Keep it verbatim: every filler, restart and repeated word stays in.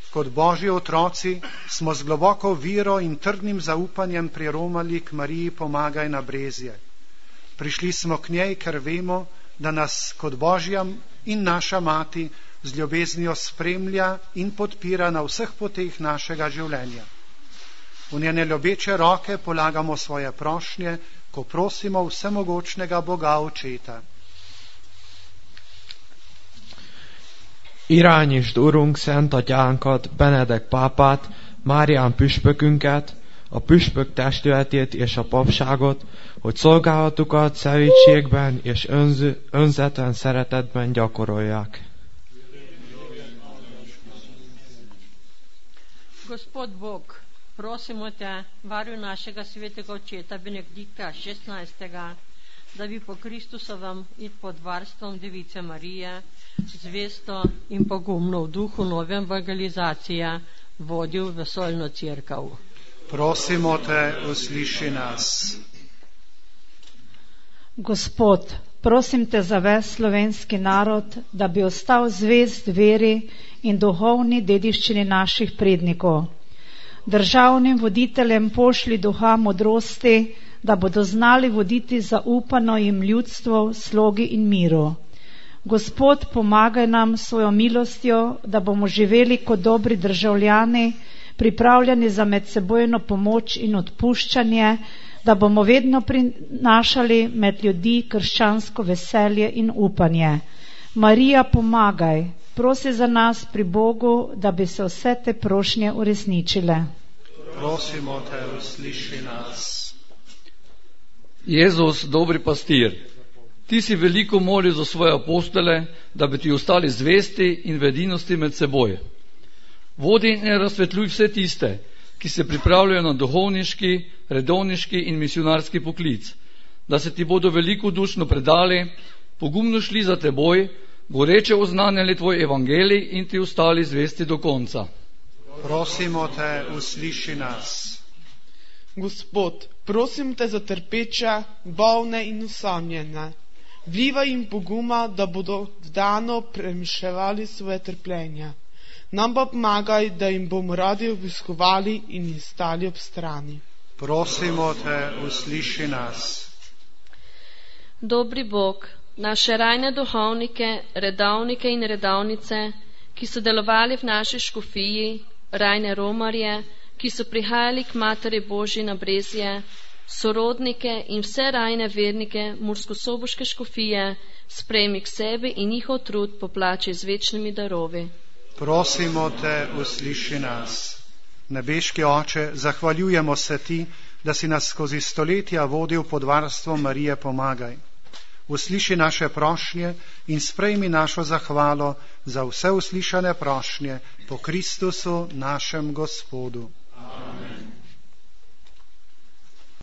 kot Božji otroci smo z globoko vero in trdnim zaupanjem priromali k Mariji Pomagaj na Brezje. Prišli smo k njej, ker vemo, da nas kot Božja in naša mati z ljubeznijo spremlja in podpira na vseh poteh našega življenja. V njene ljubeče roke polagamo svoje prošnje, ko prosimo vsemogočnega Boga Očeta. Irányítsd, Urunk, Szent Atyánkat, Benedek pápát, Márián püspökünket, a püspök testületét és a papságot, hogy szolgálatukat szelídségben és önz- önzetlen szeretetben gyakorolják. Gospod Bog, prosimo te, varuj našega svetega očeta Benedikta šestnajstega, da bi po Kristusovem in pod varstvom Device Marije zvesto in pogumno v duhu nove evangelizacije vodil vesoljno cerkev. Prosimo te, usliši nas. Gospod, prosim te za ves slovenski narod, da bi ostal zvest veri in duhovni dediščini naših prednikov. Državnim voditeljem pošli duha modrosti, da bodo znali voditi zaupano jim ljudstvo, slogi in miru. Gospod, pomagaj nam svojo milostjo, da bomo živeli kot dobri državljani, pripravljeni za medsebojno pomoč in odpuščanje, da bomo vedno prinašali med ljudi krščansko veselje in upanje. Marija, pomagaj, prosi za nas pri Bogu, da bi se vse te prošnje uresničile. Prosimo te, usliši nas. Jezus, dobri pastir, ti si veliko molil za svoje apostole, da bi ti ostali zvesti in v edinosti med seboj. Vodi in razsvetljuj vse tiste, ki se pripravljajo na duhovniški, redovniški in misionarski poklic, da se ti bodo velikodušno predali, pogumno šli za teboj, goreče oznanjali tvoj evangelij in ti ostali zvesti do konca. Prosimo te, usliši nas. Gospod, prosim te za trpeča, bolne in usamljene. Vlivaj jim poguma, da bodo vdano premišljevali svoje trpljenje. Nam pa pomagaj, da jim bomo radi obiskovali in jim stali ob strani. Prosimo te, usliši nas. Dobri Bog, naše rajne duhovnike, redovnike in redovnice, ki so delovali v naši škofiji, rajne romarje, ki so prihajali k Materi Božji na Brezje, sorodnike in vse rajne vernike Murskosoboške škofije, sprejmi k sebi in njihov trud poplači z večnimi darovi. Prosimo te, usliši nas. Nebeški Oče, zahvaljujemo se ti, da si nas skozi stoletja vodil pod varstvom Marije Pomagaj. Usliši naše prošnje in sprejmi našo zahvalo za vse uslišane prošnje po Kristusu našem Gospodu.